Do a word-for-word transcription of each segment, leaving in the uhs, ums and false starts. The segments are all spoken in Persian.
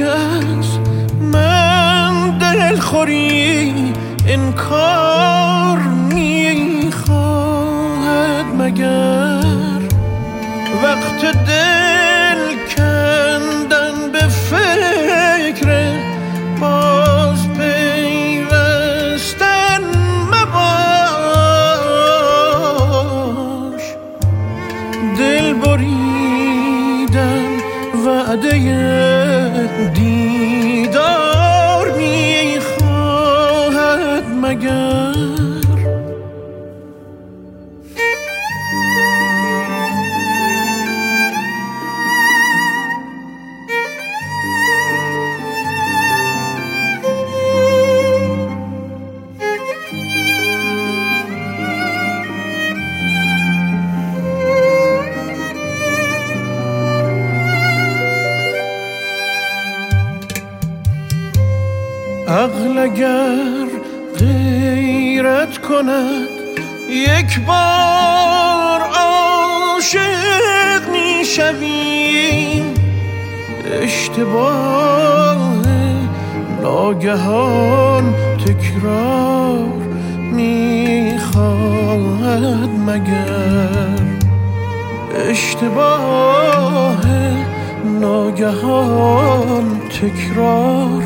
که از من دلخوری انکار میخواهد مگر وقت دل کندن به فکر باز پیوستن مباش. دل بریدن وعده دیدار میخواهد مگر عقل اگر غیرت کند یک بار عاشق میشویم. اشتباه ناگهان تکرار میخواهد مگر اشتباه ناگهان تکرار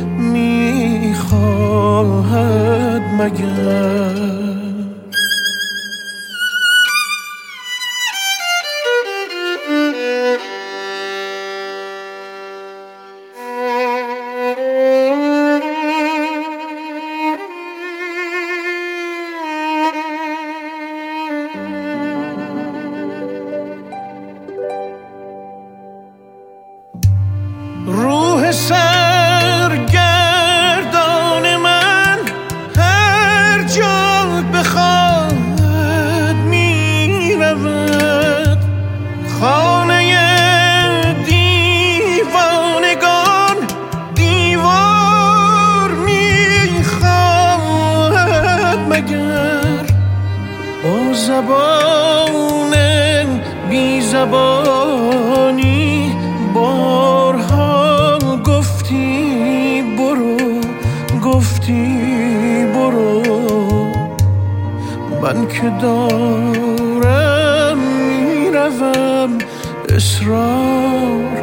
میخواهد مگر روح سرگردان من هر جا بخواهد میرود. خانه دیوانگان دیوار میخواهد مگر با زبان بی زبانی بارها گفتی برو گفتی برو. من که دارم میروم اصرار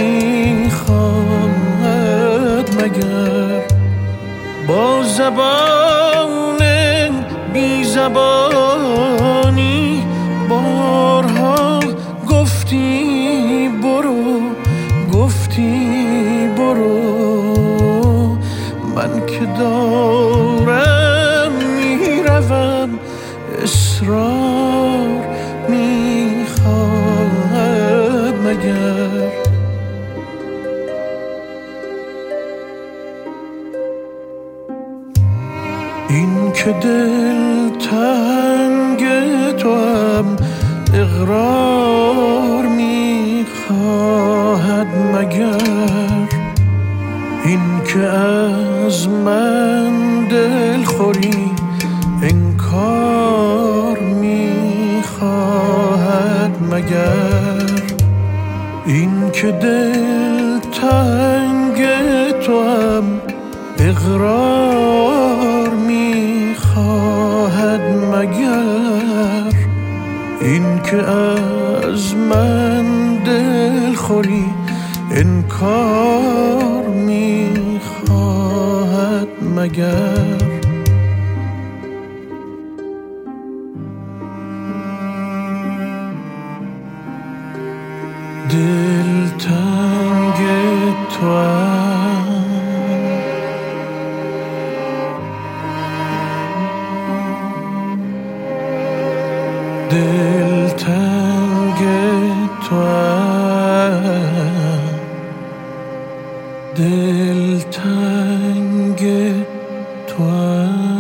میخواهد مگر با زبان بی زبانی بارها گفتی برو گفتی برو. من که دارم میروم اصرار میخواهد مگر این که دل تنگ تو هم اقرار میخواهد مگر این که از من دلخوری انکار میخواهد مگر این که دل تنگ تو هم اقرار میخواهد مگر این که از من دلخوری انکار میخواهد مگر دل تنگ توام دل تنگ توام دل تنگ توام